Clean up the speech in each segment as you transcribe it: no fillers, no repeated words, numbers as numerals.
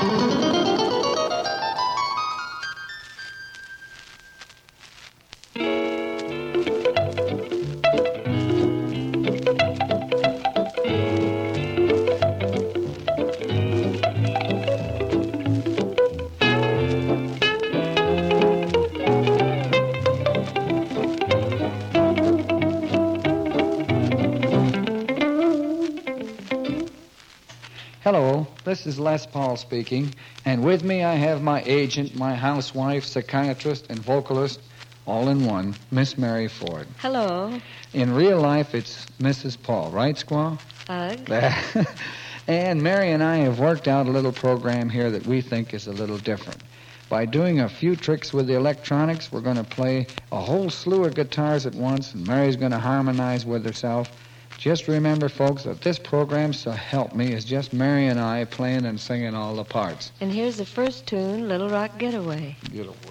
Hello, this is Les Paul speaking, and with me I have my agent, my housewife, psychiatrist, and vocalist, all in one, Miss Mary Ford. Hello. In real life, it's Mrs. Paul, right, Squaw? Ugh. And Mary and I have worked out a little program here that we think is a little different. By doing a few tricks with the electronics, we're going to play a whole slew of guitars at once, and Mary's going to harmonize with herself. Just remember, folks, that this program, So Help Me, is just Mary and I playing and singing all the parts. And here's the first tune, Little Rock Getaway. Get away.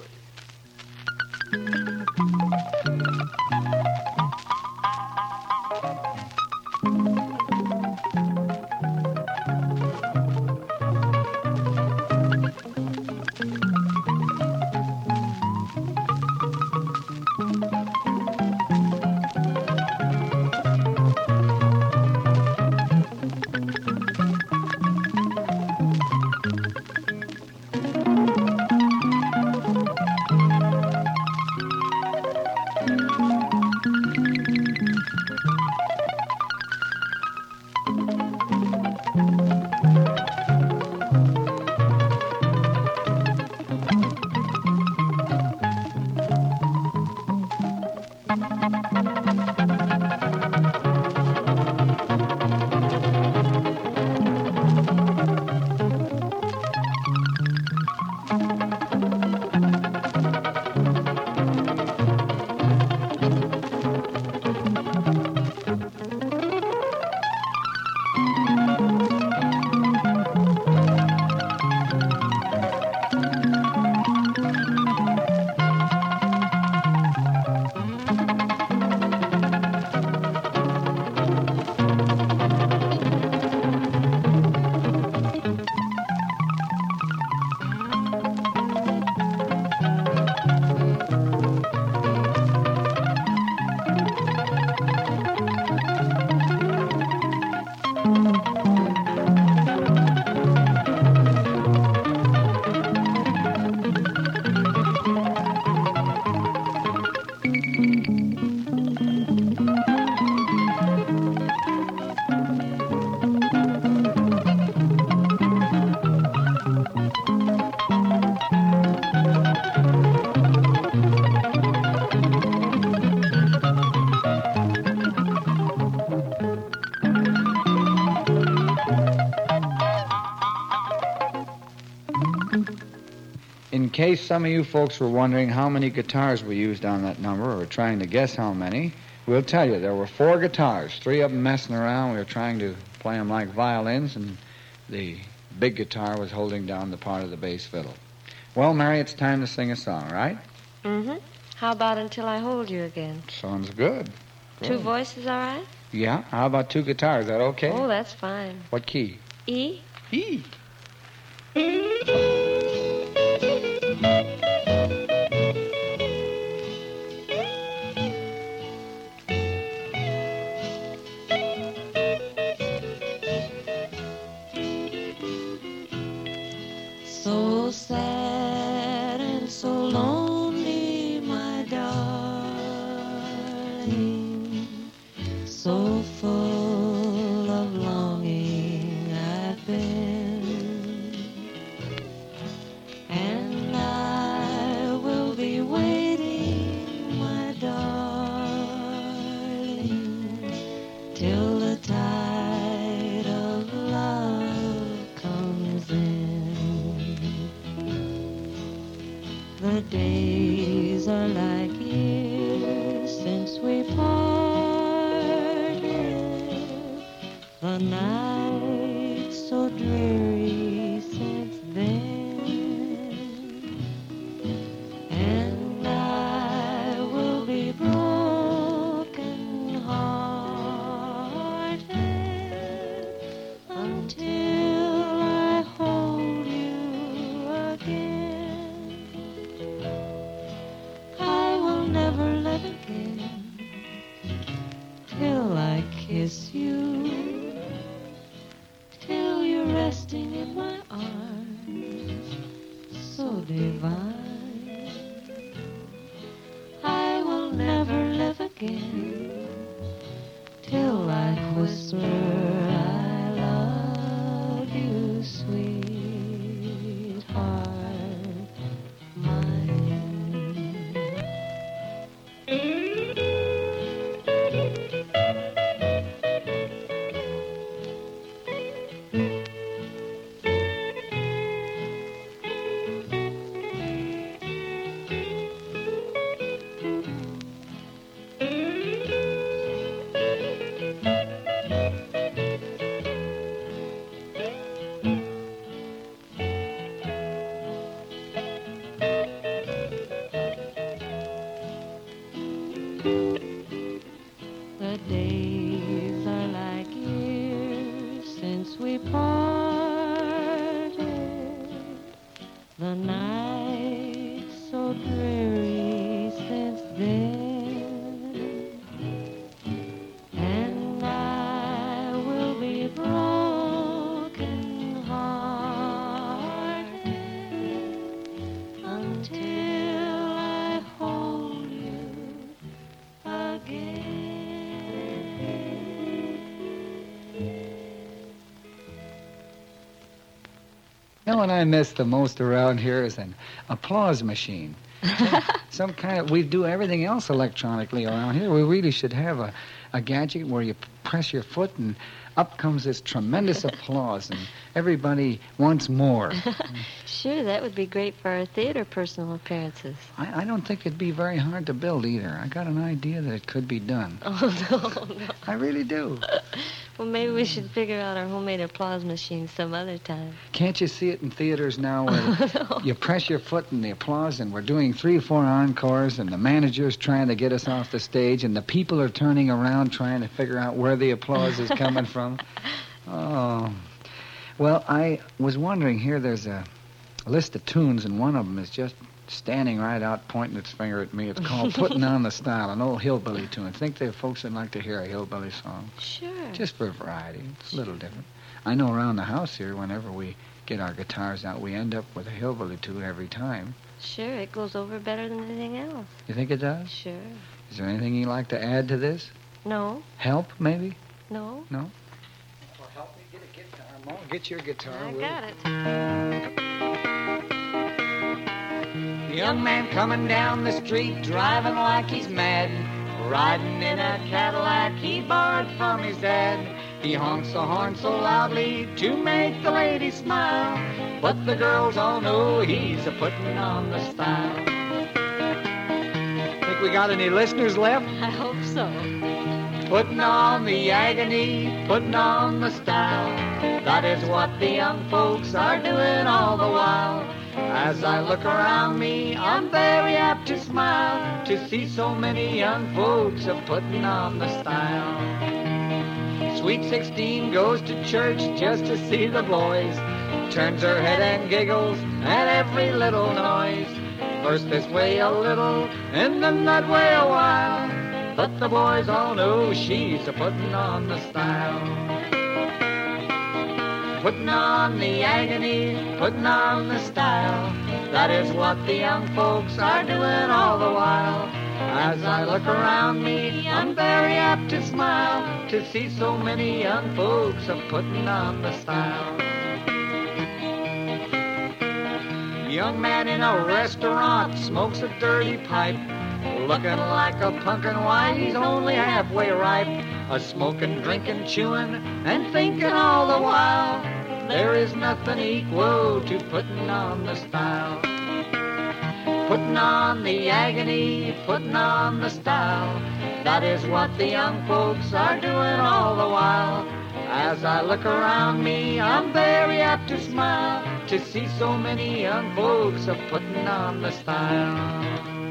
In case some of you folks were wondering how many guitars we used on that number or trying to guess how many, we'll tell you there were 4 guitars, 3 of them messing around. We were trying to play them like violins, and the big guitar was holding down the part of the bass fiddle. Well, Mary, it's time to sing a song, right? Mm-hmm. How about Until I Hold You Again? Sounds good. 2 voices, all right? Yeah, how about 2 guitars? Is that okay? Oh, that's fine. What key? E? E. So sad and so lonely, my darling. So full of longing I've been. And I will be waiting, my darling, till the tide of love comes in. The days are like years since we parted. The nights so dreary since then. And I will be broken hearted until I hold you kiss you till you're resting in my arms, so divine. I will never live again till I whisper I love you, sweetheart mine. The days are like years since we parted. The nights so dreary since then. And I will be broken hearted until I hold you again. You know what I miss the most around here is an applause machine. Some kind of, we do everything else electronically around here. We really should have a gadget where you press your foot and up comes this tremendous applause and everybody wants more. Sure, that would be great for our theater personal appearances. I don't think it'd be very hard to build either. I got an idea that it could be done. Oh, no. I really do. Well, maybe we should figure out our homemade applause machine some other time. Can't you see it in theaters now where you press your foot and the applause and we're doing 3 or 4 encores and the manager's trying to get us off the stage and the people are turning around trying to figure out where the applause is coming from? Oh. Well, I was wondering here, there's a list of tunes and one of them is just standing right out pointing its finger at me. It's called Putting on the Style, an old hillbilly tune. I think there are folks that like to hear a hillbilly song. Sure. Just for variety. It's a little different. I know around the house here, whenever we get our guitars out, we end up with a hillbilly tune every time. Sure, it goes over better than anything else. You think it does? Sure. Is there anything you'd like to add to this? No. Help, maybe? No. No? Well, help me get a guitar, Mom. Get your guitar. I will got you? it. A young man coming down the street, driving like he's mad, riding in a Cadillac he borrowed from his dad. He honks the horn so loudly to make the ladies smile, but the girls all know he's a-putting on the style. Think we got any listeners left? I hope so. Putting on the agony, putting on the style. That is what the young folks are doing all the while. As I look around me, I'm very apt to smile to see so many young folks a-putting on the style. Sweet 16 goes to church just to see the boys, turns her head and giggles at every little noise. First this way a little, and then that way a while, but the boys all know she's a-putting on the style. Putting on the agony, putting on the style. That is what the young folks are doing all the while. As I look around me, I'm very apt to smile to see so many young folks a-putting on the style. A young man in a restaurant smokes a dirty pipe, looking like a pumpkin. Why, he's only halfway ripe. A-smoking, drinking, chewing, and thinking all the while. There is nothing equal to putting on the style. Putting on the agony, putting on the style. That is what the young folks are doing all the while. As I look around me, I'm very apt to smile to see so many young folks a-putting on the style.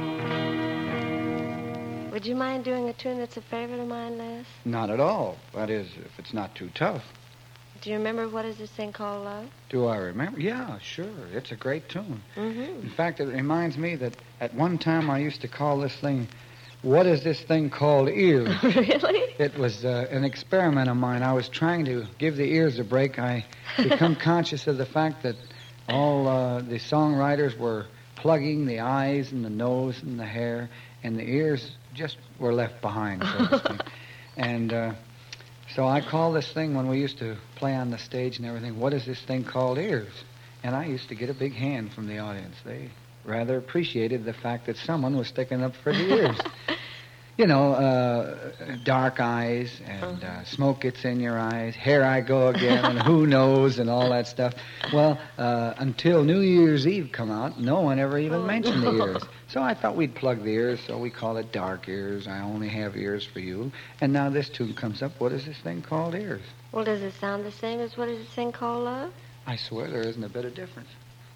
Would you mind doing a tune that's a favorite of mine, Les? Not at all. That is, if it's not too tough. Do you remember what is this thing called Love? Do I remember? Yeah, sure. It's a great tune. Mm-hmm. In fact, it reminds me that at one time I used to call this thing what is this thing called ears? Really? It was an experiment of mine. I was trying to give the ears a break. I become conscious of the fact that all the songwriters were plugging the eyes and the nose and the hair, and the ears just were left behind, so to speak. And so I called this thing, when we used to play on the stage and everything, what is this thing called ears? And I used to get a big hand from the audience. They rather appreciated the fact that someone was sticking up for the ears. You know, dark eyes and smoke gets in your eyes, here I go again, and who knows, and all that stuff. Well, until New Year's Eve come out, no one ever even mentioned the ears. So I thought we'd plug the ears, so we call it Dark Ears, I Only Have Ears for You. And now this tune comes up, what is this thing called ears? Well, does it sound the same as what is this thing called love? I swear there isn't a bit of difference.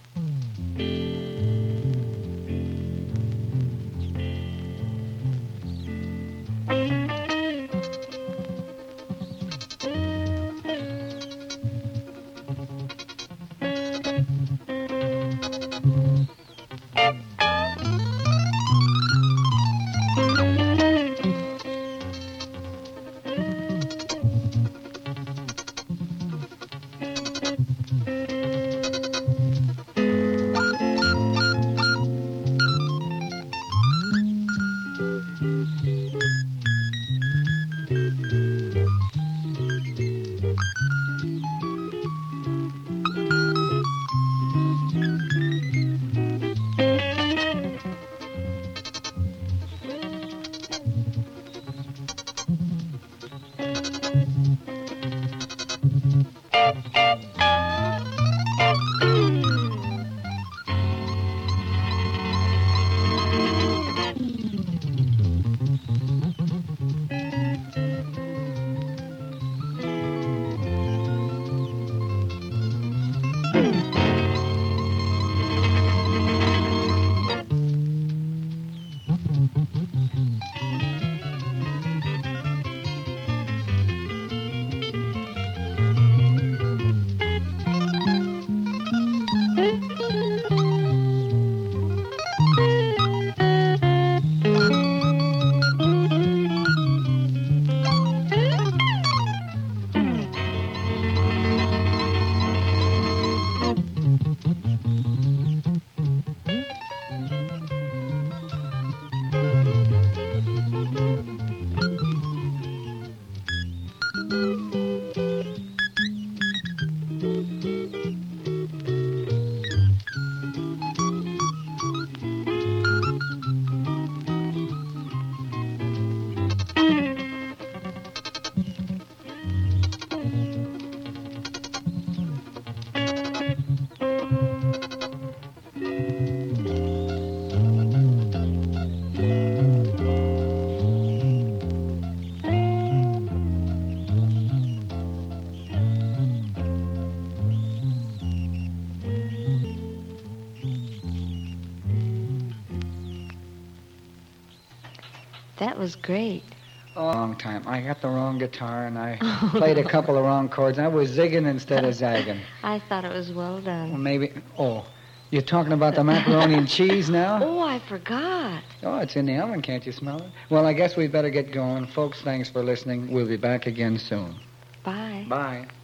That was great. Wrong time. I got the wrong guitar, and I played a couple of wrong chords. I was zigging instead of zagging. I thought it was well done. Well, maybe... Oh, you're talking about the macaroni and cheese now? Oh, I forgot. Oh, it's in the oven. Can't you smell it? Well, I guess we'd better get going. Folks, thanks for listening. We'll be back again soon. Bye. Bye.